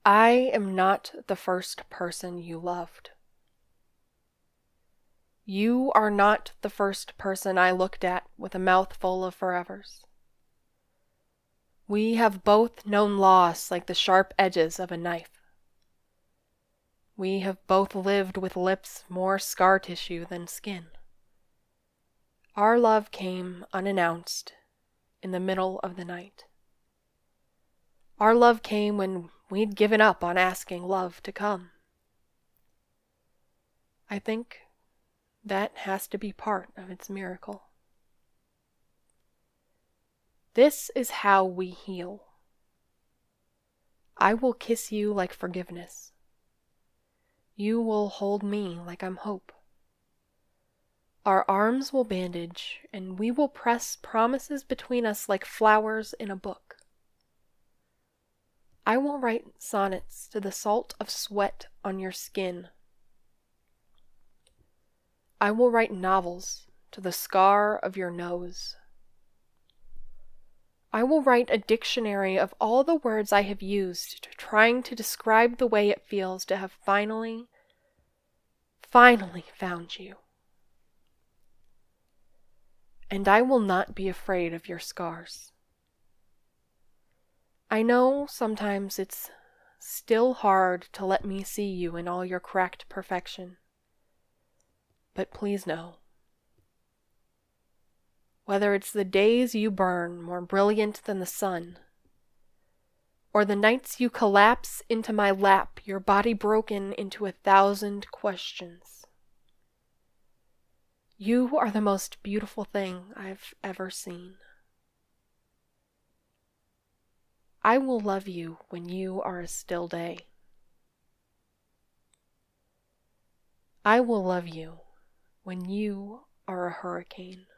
I am not the first person you loved. You are not the first person I looked at with a mouthful of forevers. We have both known loss like the sharp edges of a knife. We have both lived with lips more scar tissue than skin. Our love came unannounced in the middle of the night. Our love came when we'd given up on asking love to come. I think that has to be part of its miracle. This is how we heal. I will kiss you like forgiveness. You will hold me like I'm hope. Our arms will bandage, and we will press promises between us like flowers in a book. I will write sonnets to the salt of sweat on your skin. I will write novels to the scar of your nose. I will write a dictionary of all the words I have used trying to describe the way it feels to have finally found you. And I will not be afraid of your scars. I know sometimes it's still hard to let me see you in all your cracked perfection. But please know, whether it's the days you burn more brilliant than the sun, or the nights you collapse into my lap, your body broken into 1,000 questions, you are the most beautiful thing I've ever seen. I will love you when you are a still day. I will love you when you are a hurricane.